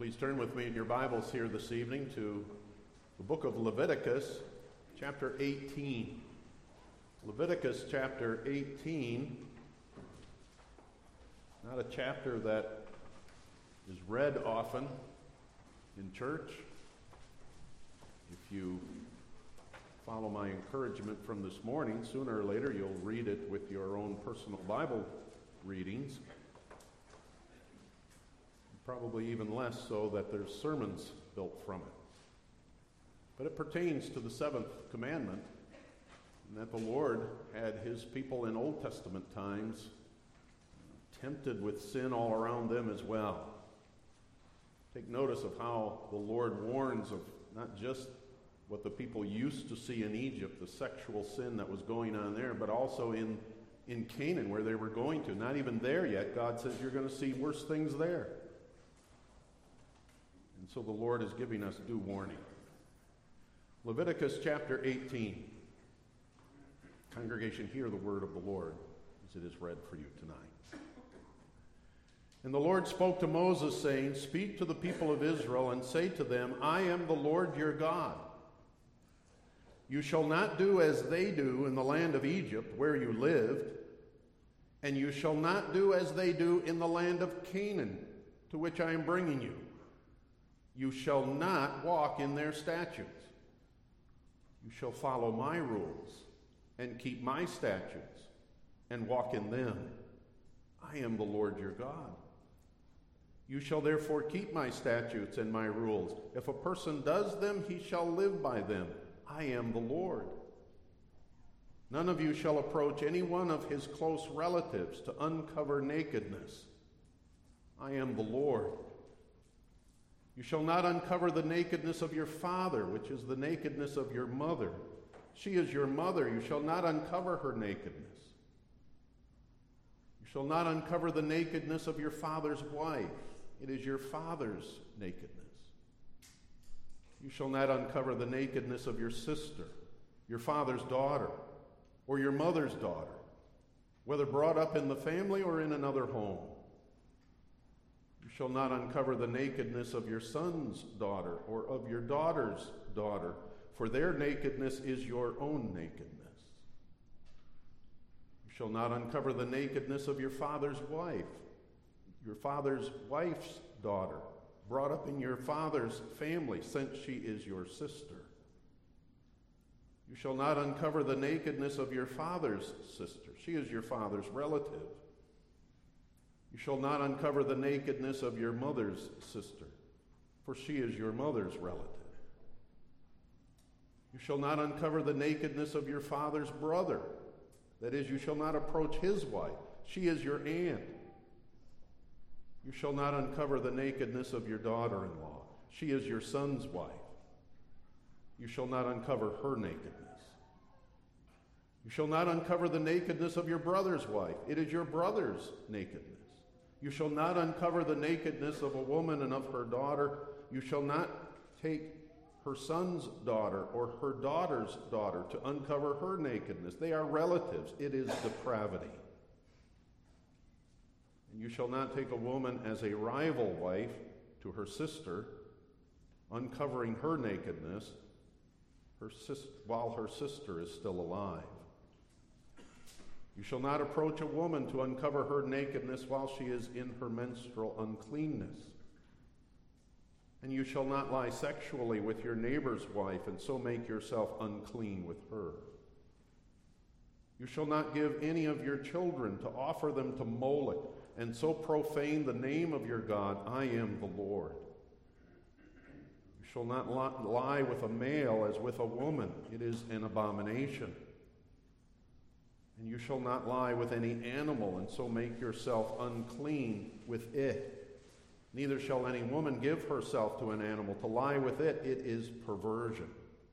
Please turn with me in your Bibles here this evening to the book of Leviticus, chapter 18. Leviticus chapter 18, not a chapter that is read often in church. If you follow my encouragement from this morning, sooner or later you'll read it with your own personal Bible readings. Probably even less so that there's sermons built from it. But it pertains to the seventh commandment, and that the Lord had his people in Old Testament times tempted with sin all around them as well. Take notice of how the Lord warns of not just what the people used to see in Egypt, the sexual sin that was going on there, but also in Canaan where they were going to. Not even there yet, God says you're going to see worse things there. And so the Lord is giving us due warning. Leviticus chapter 18. Congregation, hear the word of the Lord as it is read for you tonight. And the Lord spoke to Moses, saying, "Speak to the people of Israel and say to them, I am the Lord your God. You shall not do as they do in the land of Egypt where you lived, and you shall not do as they do in the land of Canaan, to which I am bringing you. You shall not walk in their statutes. You shall follow my rules and keep my statutes and walk in them. I am the Lord your God. You shall therefore keep my statutes and my rules. If a person does them, he shall live by them. I am the Lord. None of you shall approach any one of his close relatives to uncover nakedness. I am the Lord. You shall not uncover the nakedness of your father, which is the nakedness of your mother. She is your mother. You shall not uncover her nakedness. You shall not uncover the nakedness of your father's wife. It is your father's nakedness. You shall not uncover the nakedness of your sister, your father's daughter, or your mother's daughter, whether brought up in the family or in another home. You shall not uncover the nakedness of your son's daughter or of your daughter's daughter, for their nakedness is your own nakedness. You shall not uncover the nakedness of your father's wife, your father's wife's daughter, brought up in your father's family, since she is your sister. You shall not uncover the nakedness of your father's sister. She is your father's relative. You shall not uncover the nakedness of your mother's sister, for she is your mother's relative. You shall not uncover the nakedness of your father's brother. That is, you shall not approach his wife. She is your aunt. You shall not uncover the nakedness of your daughter-in-law. She is your son's wife. You shall not uncover her nakedness. You shall not uncover the nakedness of your brother's wife. It is your brother's nakedness. You shall not uncover the nakedness of a woman and of her daughter. You shall not take her son's daughter or her daughter's daughter to uncover her nakedness. They are relatives. It is depravity. And you shall not take a woman as a rival wife to her sister, uncovering her nakedness while her sister is still alive. You shall not approach a woman to uncover her nakedness while she is in her menstrual uncleanness. And you shall not lie sexually with your neighbor's wife and so make yourself unclean with her. You shall not give any of your children to offer them to Moloch and so profane the name of your God. I am the Lord. You shall not lie with a male as with a woman. It is an abomination. And you shall not lie with any animal, and so make yourself unclean with it. Neither shall any woman give herself to an animal to lie with it. It is perversion.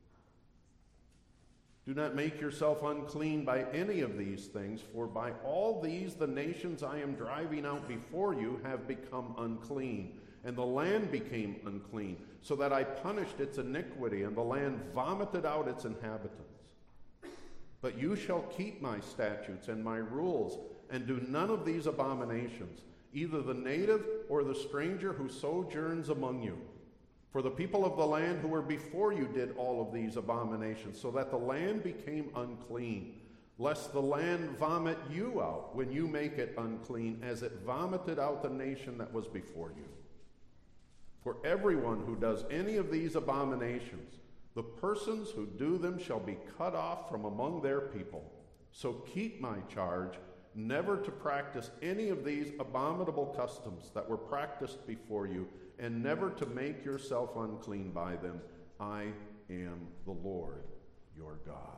Do not make yourself unclean by any of these things, for by all these the nations I am driving out before you have become unclean, and the land became unclean, so that I punished its iniquity, and the land vomited out its inhabitants. But you shall keep my statutes and my rules, and do none of these abominations, either the native or the stranger who sojourns among you. For the people of the land who were before you did all of these abominations, so that the land became unclean, lest the land vomit you out when you make it unclean, as it vomited out the nation that was before you. For everyone who does any of these abominations, the persons who do them shall be cut off from among their people. So keep my charge, never to practice any of these abominable customs that were practiced before you, and never to make yourself unclean by them. I am the Lord your God.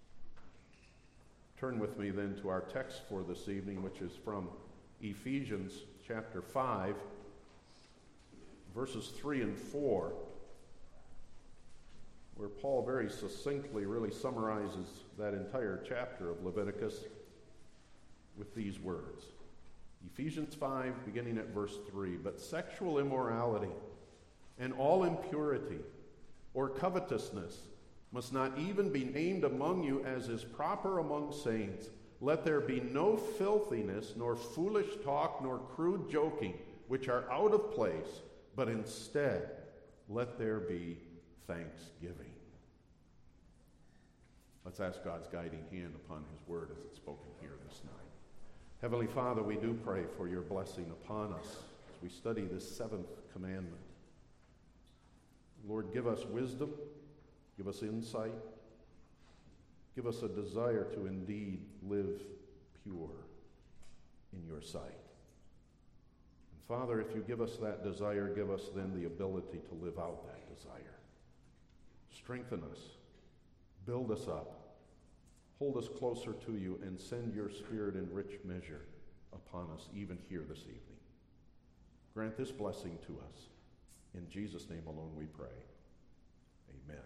Turn with me then to our text for this evening, which is from Ephesians chapter 5, verses 3 and 4, where Paul very succinctly really summarizes that entire chapter of Leviticus with these words. Ephesians 5, beginning at verse 3, "But sexual immorality and all impurity or covetousness must not even be named among you as is proper among saints. Let there be no filthiness, nor foolish talk, nor crude joking, which are out of place, but instead let there be thanksgiving." Let's ask God's guiding hand upon his word as it's spoken here this night. Heavenly Father, we do pray for your blessing upon us as we study this seventh commandment. Lord, give us wisdom, give us insight, give us a desire to indeed live pure in your sight. And Father, if you give us that desire, give us then the ability to live out that desire. Strengthen us, build us up, hold us closer to you, and send your Spirit in rich measure upon us even here this evening. Grant this blessing to us. In Jesus' name alone we pray. Amen.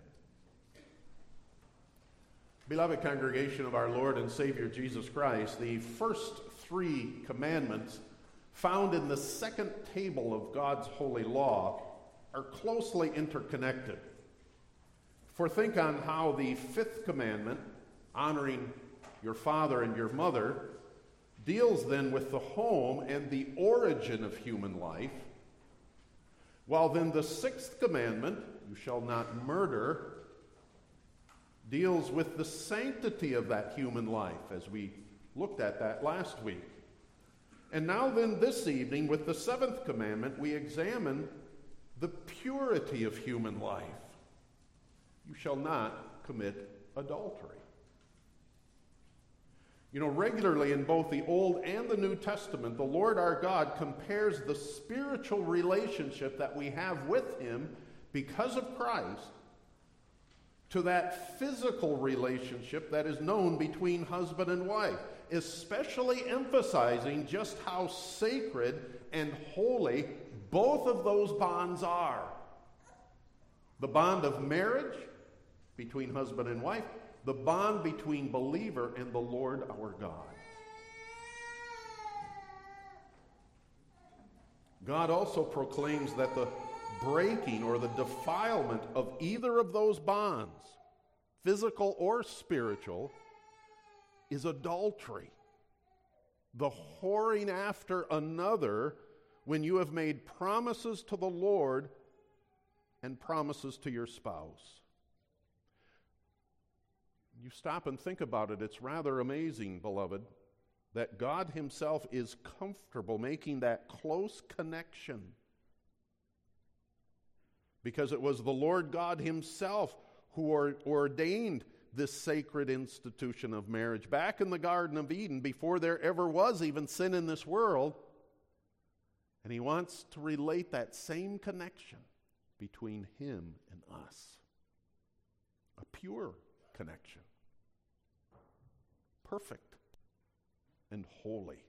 Beloved congregation of our Lord and Savior Jesus Christ, the first three commandments found in the second table of God's holy law are closely interconnected. For think on how the fifth commandment, honoring your father and your mother, deals then with the home and the origin of human life, while then the sixth commandment, you shall not murder, deals with the sanctity of that human life, as we looked at that last week. And now then this evening, with the seventh commandment, we examine the purity of human life. You shall not commit adultery. You know, regularly in both the Old and the New Testament, the Lord our God compares the spiritual relationship that we have with him because of Christ to that physical relationship that is known between husband and wife, especially emphasizing just how sacred and holy both of those bonds are. The bond of marriage between husband and wife, the bond between believer and the Lord our God. God also proclaims that the breaking or the defilement of either of those bonds, physical or spiritual, is adultery. The whoring after another when you have made promises to the Lord and promises to your spouse. You stop and think about it, it's rather amazing, beloved, that God himself is comfortable making that close connection. Because it was the Lord God himself who ordained this sacred institution of marriage back in the Garden of Eden before there ever was even sin in this world. And he wants to relate that same connection between him and us. A pure connection. Perfect and holy.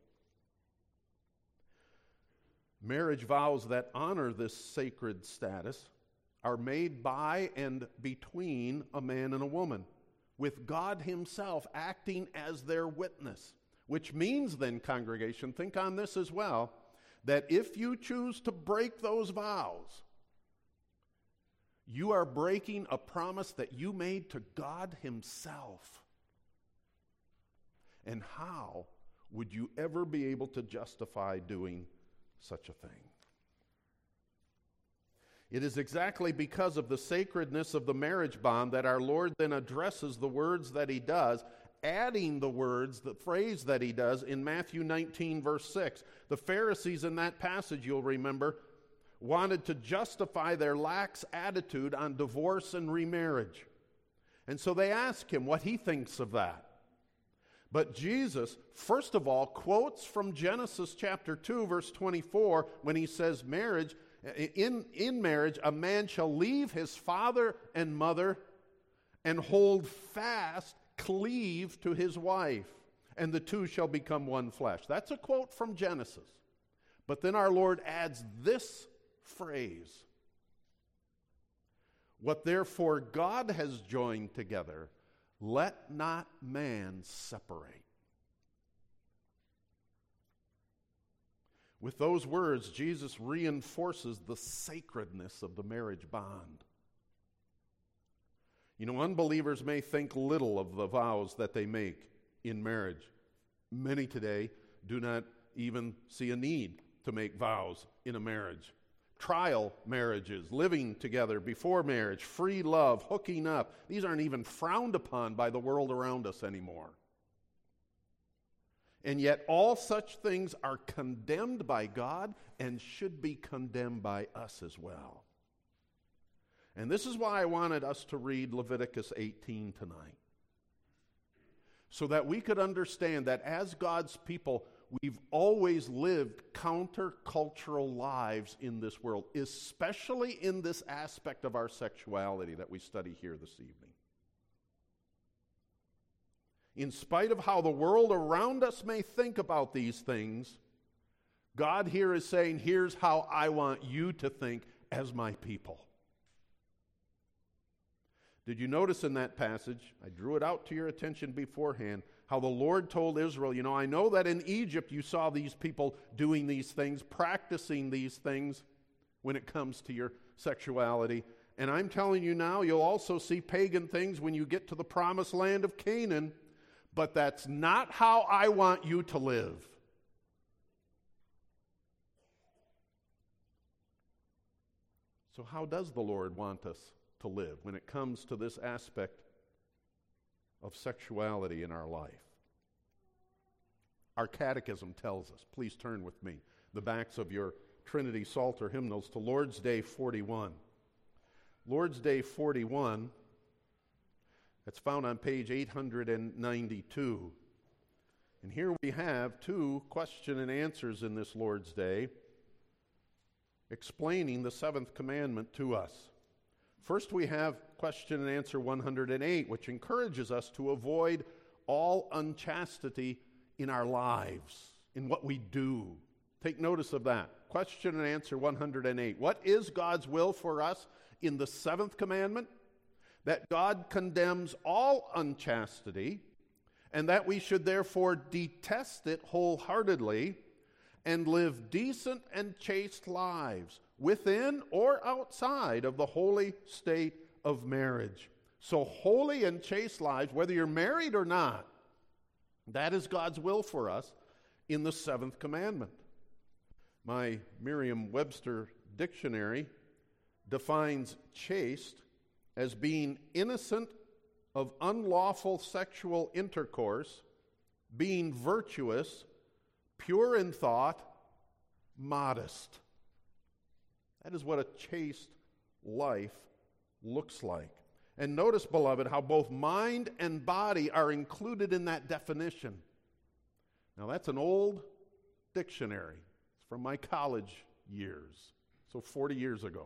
Marriage vows that honor this sacred status are made by and between a man and a woman, with God himself acting as their witness. Which means then, congregation, think on this as well, that if you choose to break those vows, you are breaking a promise that you made to God himself. And how would you ever be able to justify doing such a thing. It is exactly because of the sacredness of the marriage bond that our Lord then addresses the words that he does, adding the phrase that he does in Matthew 19, verse 6. The Pharisees in that passage, you'll remember, wanted to justify their lax attitude on divorce and remarriage. And so they ask him what he thinks of that. But Jesus, first of all, quotes from Genesis chapter 2, verse 24, when he says in marriage, a man shall leave his father and mother and hold fast, cleave to his wife, and the two shall become one flesh. That's a quote from Genesis. But then our Lord adds this phrase: what therefore God has joined together, let not man separate. With those words, Jesus reinforces the sacredness of the marriage bond. You know, unbelievers may think little of the vows that they make in marriage. Many today do not even see a need to make vows in a marriage. Trial marriages, living together before marriage, free love, hooking up, these aren't even frowned upon by the world around us anymore. And yet all such things are condemned by God and should be condemned by us as well. And this is why I wanted us to read Leviticus 18 tonight, so that we could understand that as God's people, we've always lived countercultural lives in this world, especially in this aspect of our sexuality that we study here this evening. In spite of how the world around us may think about these things, God here is saying, here's how I want you to think as my people. Did you notice in that passage, I drew it out to your attention beforehand, how the Lord told Israel, you know, I know that in Egypt you saw these people doing these things, practicing these things when it comes to your sexuality. And I'm telling you now, you'll also see pagan things when you get to the promised land of Canaan. But that's not how I want you to live. So how does the Lord want us to live when it comes to this aspect of sexuality in our life? Our catechism tells us, please turn with me, the backs of your Trinity Psalter hymnals to Lord's Day 41. Lord's Day 41, that's found on page 892. And here we have two question and answers in this Lord's Day explaining the seventh commandment to us. First, we have question and answer 108, which encourages us to avoid all unchastity in our lives, in what we do. Take notice of that. Question and answer 108. What is God's will for us in the seventh commandment? That God condemns all unchastity, and that we should therefore detest it wholeheartedly and live decent and chaste lives within or outside of the holy state of marriage. So holy and chaste lives, whether you're married or not, that is God's will for us in the seventh commandment. My Merriam-Webster dictionary defines chaste as being innocent of unlawful sexual intercourse, being virtuous, pure in thought, modest. That is what a chaste life looks like. And notice, beloved, how both mind and body are included in that definition. Now, that's an old dictionary. It's from my college years, so 40 years ago.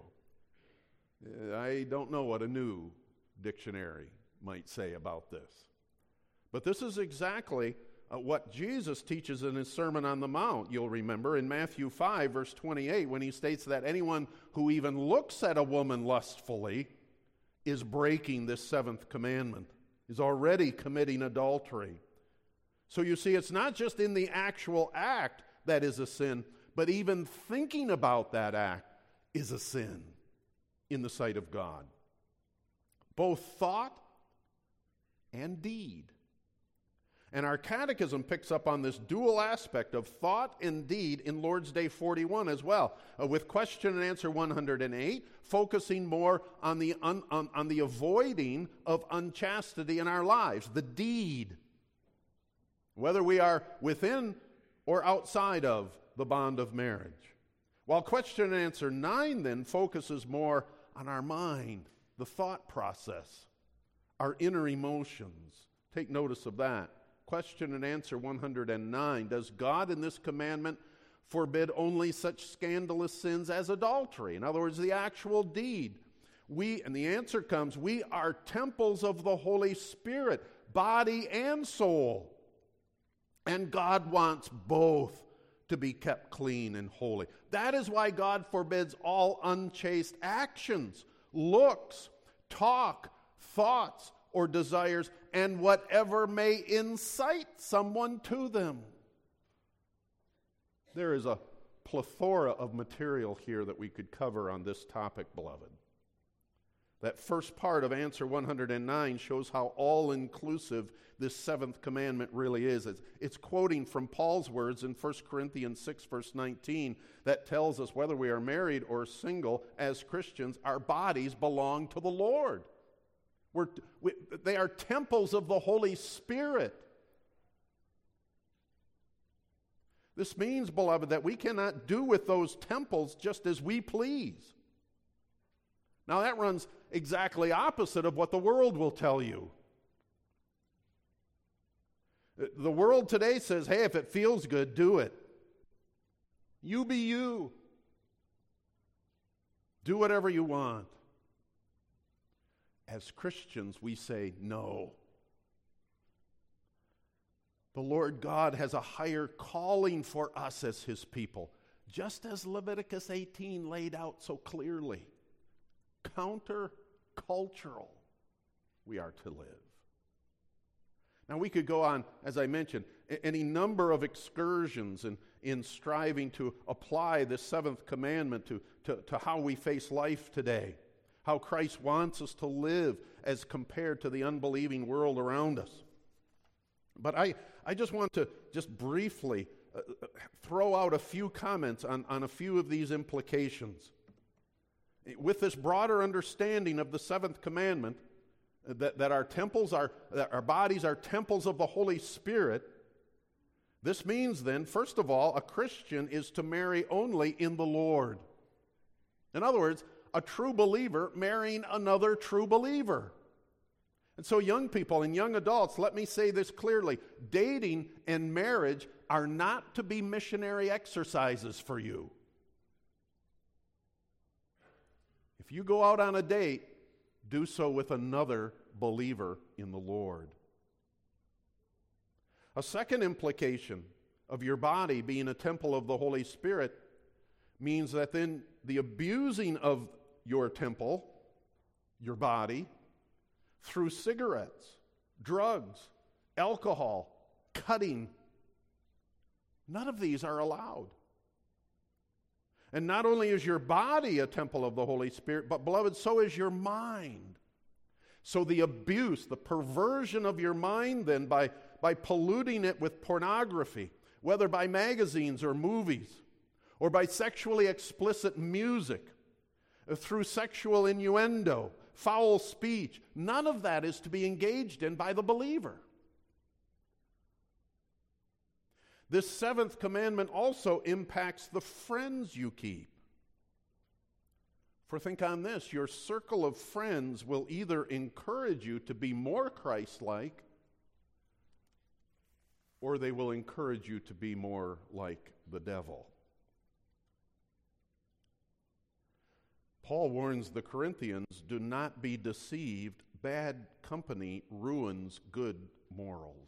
I don't know what a new dictionary might say about this. But this is exactly what Jesus teaches in his Sermon on the Mount. You'll remember in Matthew 5, verse 28, when he states that anyone who even looks at a woman lustfully is breaking this seventh commandment, is already committing adultery. So you see, it's not just in the actual act that is a sin, but even thinking about that act is a sin in the sight of God. Both thought and deed. And our catechism picks up on this dual aspect of thought and deed in Lord's Day 41 as well, with question and answer 108, focusing more on the avoiding of unchastity in our lives, the deed, whether we are within or outside of the bond of marriage. While question and answer 9 then focuses more on our mind, the thought process, our inner emotions. Take notice of that. Question and answer 109, does God in this commandment forbid only such scandalous sins as adultery? In other words, the actual deed. And the answer comes, we are temples of the Holy Spirit, body and soul. And God wants both to be kept clean and holy. That is why God forbids all unchaste actions, looks, talk, thoughts, or desires, and whatever may incite someone to them. There is a plethora of material here that we could cover on this topic, beloved. That first part of answer 109 shows how all-inclusive this seventh commandment really is. It's quoting from Paul's words in 1 Corinthians 6, verse 19, that tells us whether we are married or single, as Christians, our bodies belong to the Lord. They are temples of the Holy Spirit. This means, beloved, that we cannot do with those temples just as we please. Now that runs exactly opposite of what the world will tell you. The world today says, hey, if it feels good, do it. You be you. Do whatever you want. As Christians, we say no. The Lord God has a higher calling for us as His people, just as Leviticus 18 laid out so clearly. Counter-cultural we are to live. Now we could go on, as I mentioned, any number of excursions in striving to apply this seventh commandment to how we face life today, how Christ wants us to live as compared to the unbelieving world around us. But I just want to just briefly throw out a few comments on a few of these implications. With this broader understanding of the seventh commandment, that our bodies are temples of the Holy Spirit, this means then, first of all, a Christian is to marry only in the Lord. In other words, a true believer marrying another true believer. And so young people and young adults, let me say this clearly. Dating and marriage are not to be missionary exercises for you. If you go out on a date, do so with another believer in the Lord. A second implication of your body being a temple of the Holy Spirit means that then the abusing of your temple, your body, through cigarettes, drugs, alcohol, cutting, none of these are allowed. And not only is your body a temple of the Holy Spirit, but beloved, so is your mind. So the abuse, the perversion of your mind then by polluting it with pornography, whether by magazines or movies, or by sexually explicit music, through sexual innuendo, foul speech, none of that is to be engaged in by the believer. This seventh commandment also impacts the friends you keep. For think on this, your circle of friends will either encourage you to be more Christ-like, or they will encourage you to be more like the devil. Paul warns the Corinthians, do not be deceived. Bad company ruins good morals.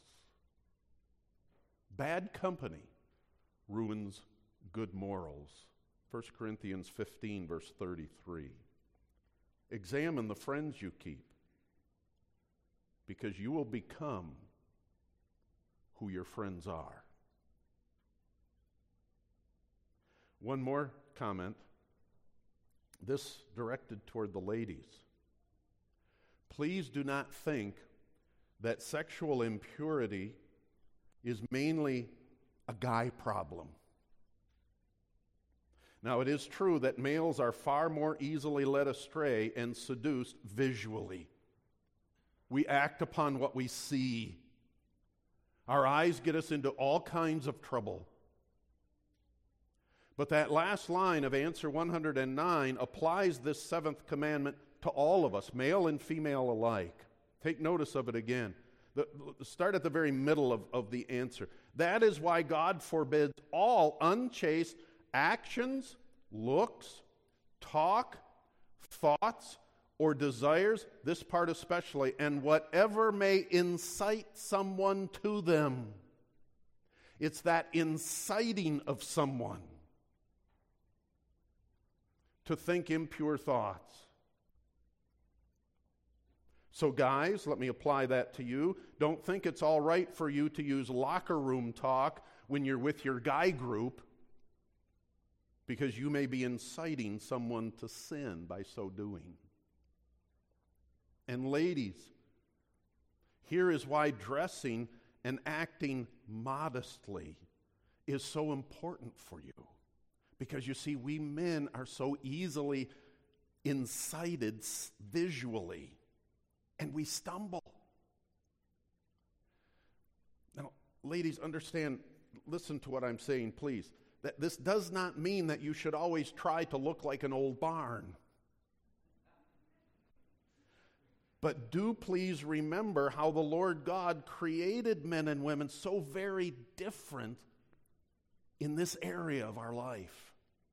Bad company ruins good morals. 1 Corinthians 15, verse 33. Examine the friends you keep, because you will become who your friends are. One more comment, this directed toward the ladies. Please do not think that sexual impurity is mainly a guy problem. Now, it is true that males are far more easily led astray and seduced visually. We act upon what we see. Our eyes get us into all kinds of trouble. But that last line of answer 109 applies this seventh commandment to all of us, male and female alike. Take notice of it again. Start at the very middle of the answer. That is why God forbids all unchaste actions, looks, talk, thoughts, or desires, this part especially, and whatever may incite someone to them. It's that inciting of someone to think impure thoughts. So guys, let me apply that to you. Don't think it's all right for you to use locker room talk when you're with your guy group, because you may be inciting someone to sin by so doing. And ladies, here is why dressing and acting modestly is so important for you. Because you see, we men are so easily incited visually, and we stumble. Now, ladies, understand, listen to what I'm saying, please. That this does not mean that you should always try to look like an old barn. But do please remember how the Lord God created men and women so very different in this area of our life.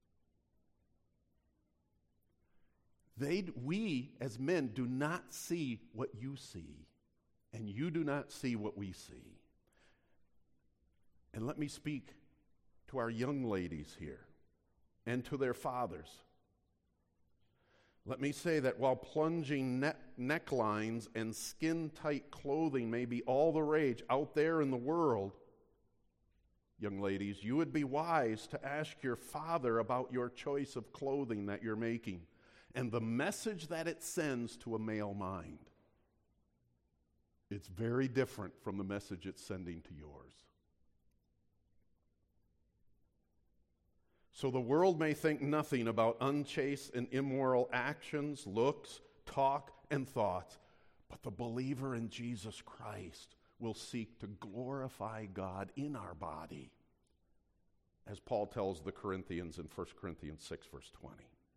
We, as men, do not see what you see, and you do not see what we see. And let me speak to our young ladies here and to their fathers. Let me say that while plunging necklines and skin-tight clothing may be all the rage out there in the world, young ladies, you would be wise to ask your father about your choice of clothing that you're making and the message that it sends to a male mind. It's very different from the message it's sending to yours. So the world may think nothing about unchaste and immoral actions, looks, talk, and thoughts, but the believer in Jesus Christ will seek to glorify God in our body, as Paul tells the Corinthians in 1 Corinthians 6, verse 20.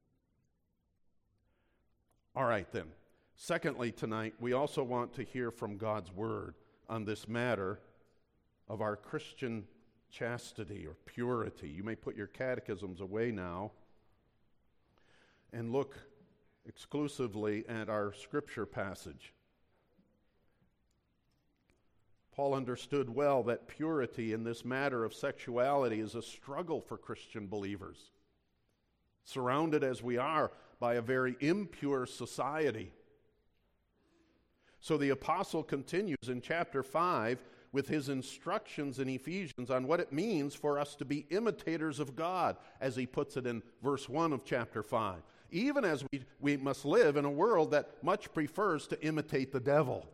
All right, then. Secondly, tonight, we also want to hear from God's Word on this matter of our Christian chastity or purity. You may put your catechisms away now and look exclusively at our scripture passage. Paul understood well that purity in this matter of sexuality is a struggle for Christian believers, surrounded as we are by a very impure society. So the apostle continues in chapter 5 with his instructions in Ephesians on what it means for us to be imitators of God, as he puts it in verse 1 of chapter 5. Even as we must live in a world that much prefers to imitate the devil.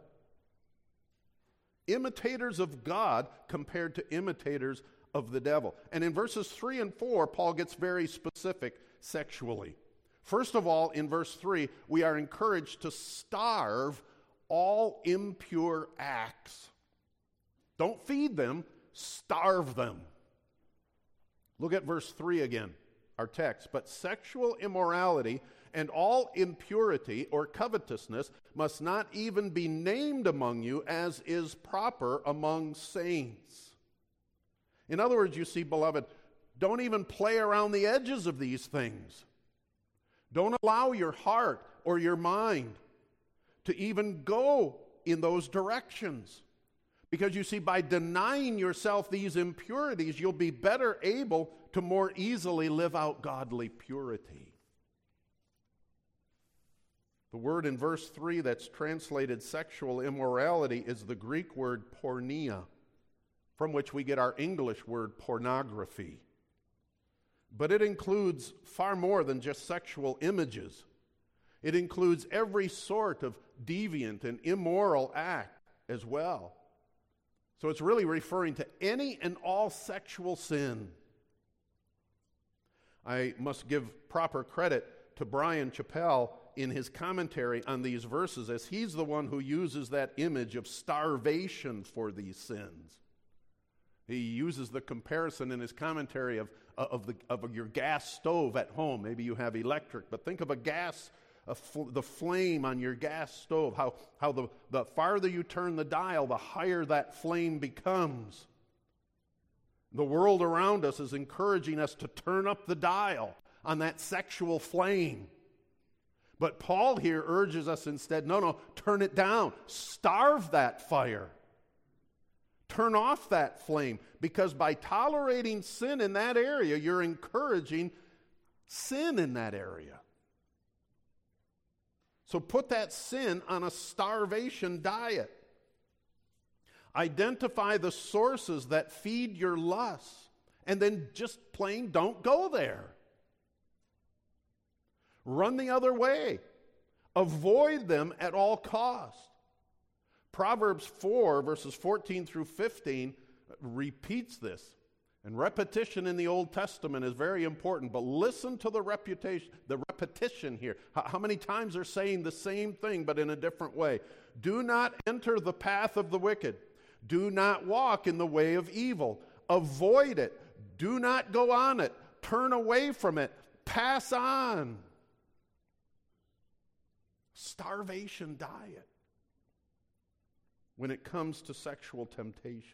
Imitators of God compared to imitators of the devil. And in verses 3 and 4, Paul gets very specific sexually. First of all, in verse 3, we are encouraged to starve all impure acts. Don't feed them, starve them. Look at verse 3 again, our text. But sexual immorality and all impurity or covetousness must not even be named among you, as is proper among saints. In other words, you see, beloved, don't even play around the edges of these things. Don't allow your heart or your mind to even go in those directions. Because you see, by denying yourself these impurities, you'll be better able to more easily live out godly purity. The word in verse 3 that's translated sexual immorality is the Greek word porneia, from which we get our English word pornography. But it includes far more than just sexual images. It includes every sort of deviant and immoral act as well. So it's really referring to any and all sexual sin. I must give proper credit to Brian Chappell in his commentary on these verses, as he's the one who uses that image of starvation for these sins. He uses the comparison in his commentary of your gas stove at home. Maybe you have electric, but think of the flame on your gas stove, how the farther you turn the dial, the higher that flame becomes. The world around us is encouraging us to turn up the dial on that sexual flame. But Paul here urges us instead, no, turn it down. Starve that fire. Turn off that flame, because by tolerating sin in that area, you're encouraging sin in that area. So put that sin on a starvation diet. Identify the sources that feed your lusts, and then just plain don't go there. Run the other way. Avoid them at all costs. Proverbs 4, verses 14 through 15, repeats this. And repetition in the Old Testament is very important, but listen to the repetition here. How many times they're saying the same thing, but in a different way. Do not enter the path of the wicked. Do not walk in the way of evil. Avoid it. Do not go on it. Turn away from it. Pass on. Starvation diet when it comes to sexual temptation.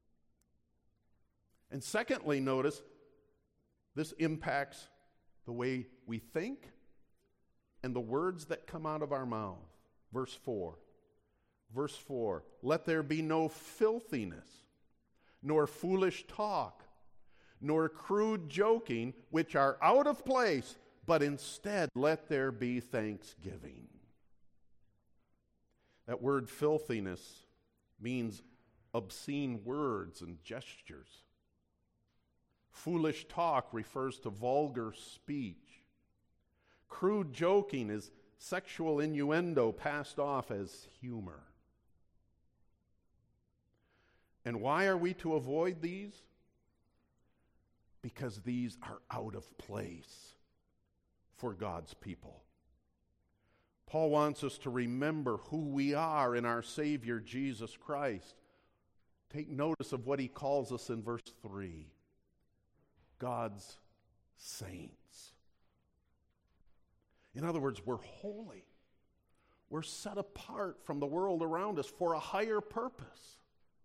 And secondly, notice, this impacts the way we think and the words that come out of our mouth. Verse 4. Verse 4, let there be no filthiness, nor foolish talk, nor crude joking, which are out of place, but instead let there be thanksgiving. That word filthiness means obscene words and gestures. Foolish talk refers to vulgar speech. Crude joking is sexual innuendo passed off as humor. And why are we to avoid these? Because these are out of place for God's people. Paul wants us to remember who we are in our Savior, Jesus Christ. Take notice of what he calls us in verse 3. God's saints. In other words, we're holy. We're set apart from the world around us for a higher purpose.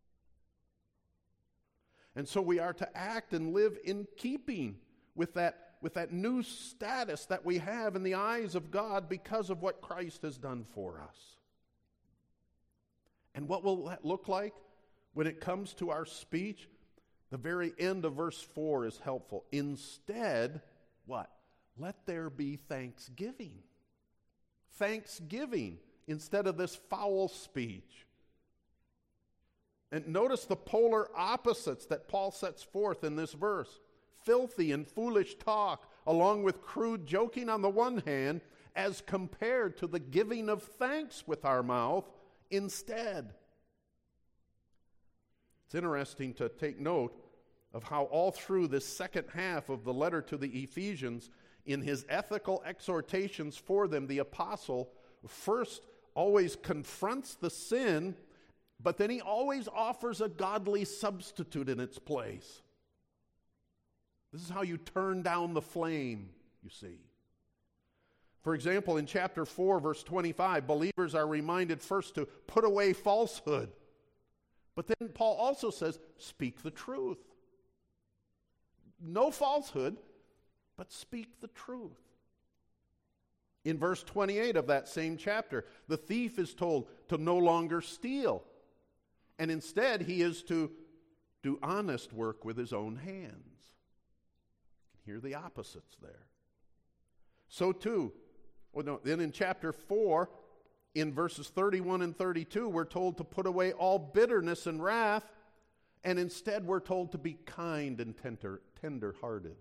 And so we are to act and live in keeping with that new status that we have in the eyes of God because of what Christ has done for us. And what will that look like when it comes to our speech? The very end of verse 4 is helpful. Instead, what? Let there be thanksgiving. Thanksgiving instead of this foul speech. And notice the polar opposites that Paul sets forth in this verse. Filthy and foolish talk, along with crude joking on the one hand, as compared to the giving of thanks with our mouth instead. It's interesting to take note of how all through this second half of the letter to the Ephesians, in his ethical exhortations for them, the apostle first always confronts the sin, but then he always offers a godly substitute in its place. This is how you turn down the flame, you see. For example, in chapter 4, verse 25, believers are reminded first to put away falsehood. But then Paul also says, speak the truth. No falsehood, but speak the truth. In verse 28 of that same chapter, the thief is told to no longer steal. And instead, he is to do honest work with his own hands. You can hear the opposites there. So too, then in chapter 4, in verses 31 and 32, we're told to put away all bitterness and wrath, and instead we're told to be kind and tender-hearted.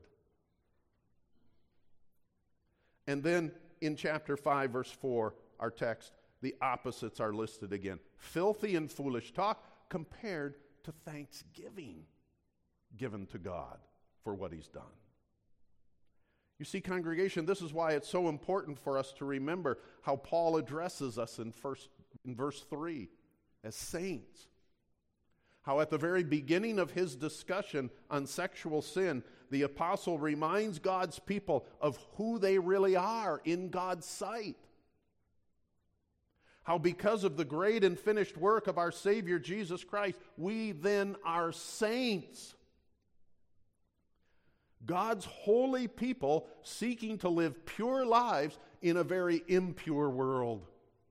And then in chapter 5, verse 4, our text, the opposites are listed again. Filthy and foolish talk compared to thanksgiving given to God for what he's done. You see, congregation, this is why it's so important for us to remember how Paul addresses us in verse 3 as saints. How at the very beginning of his discussion on sexual sin, the apostle reminds God's people of who they really are in God's sight. How because of the great and finished work of our Savior Jesus Christ, we then are saints. God's holy people seeking to live pure lives in a very impure world.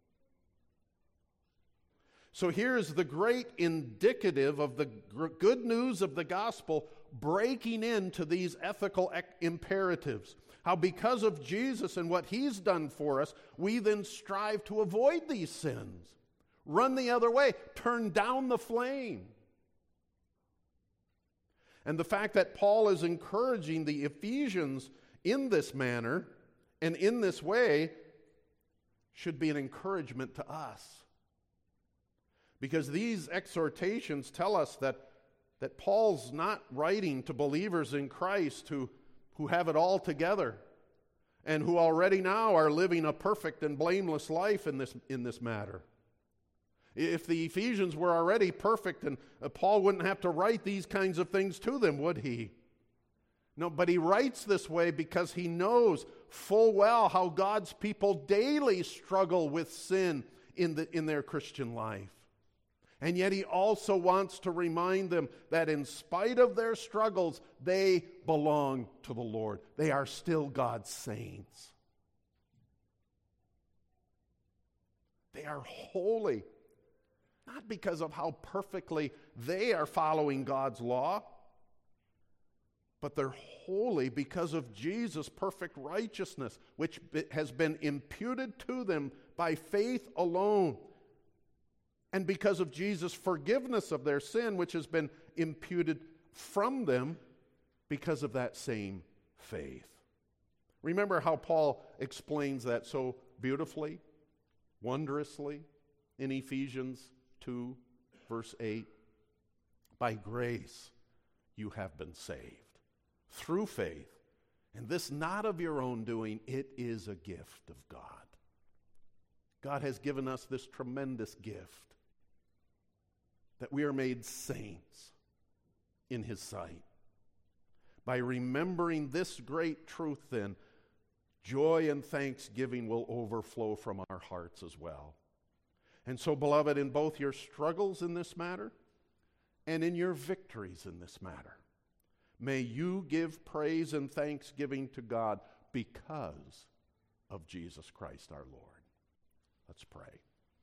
So here's the great indicative of the good news of the gospel breaking into these ethical imperatives. How because of Jesus and what he's done for us, we then strive to avoid these sins. Run the other way. Turn down the flame. And the fact that Paul is encouraging the Ephesians in this manner and in this way should be an encouragement to us. Because these exhortations tell us that Paul's not writing to believers in Christ who have it all together and who already now are living a perfect and blameless life in this matter. If the Ephesians were already perfect, and Paul wouldn't have to write these kinds of things to them, would he? No, but he writes this way because he knows full well how God's people daily struggle with sin in their Christian life. And yet he also wants to remind them that in spite of their struggles, they belong to the Lord. They are still God's saints. They are holy. Not because of how perfectly they are following God's law, but they're holy because of Jesus' perfect righteousness, which has been imputed to them by faith alone, and because of Jesus' forgiveness of their sin, which has been imputed from them because of that same faith. Remember how Paul explains that so beautifully, wondrously in Ephesians 2, verse 8, by grace you have been saved, through faith, and this not of your own doing, it is a gift of God. God has given us this tremendous gift, that we are made saints in his sight. By remembering this great truth then, joy and thanksgiving will overflow from our hearts as well. And so, beloved, in both your struggles in this matter and in your victories in this matter, may you give praise and thanksgiving to God because of Jesus Christ our Lord. Let's pray.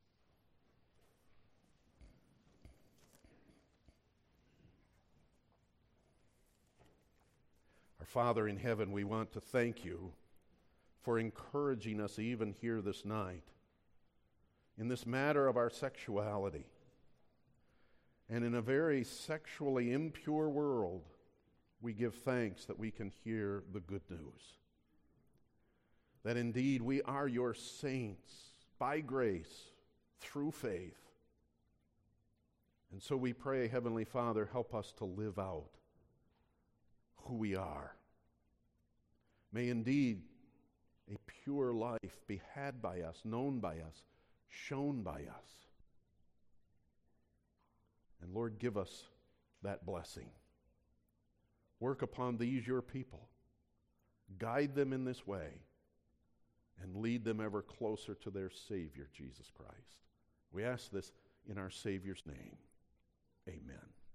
Our Father in heaven, we want to thank you for encouraging us even here this night in this matter of our sexuality. And in a very sexually impure world, we give thanks that we can hear the good news. That indeed we are your saints by grace through faith. And so we pray, Heavenly Father, help us to live out who we are. May indeed a pure life be had by us, known by us, shown by us. And Lord, give us that blessing. Work upon these your people. Guide them in this way and lead them ever closer to their Savior, Jesus Christ. We ask this in our Savior's name. Amen.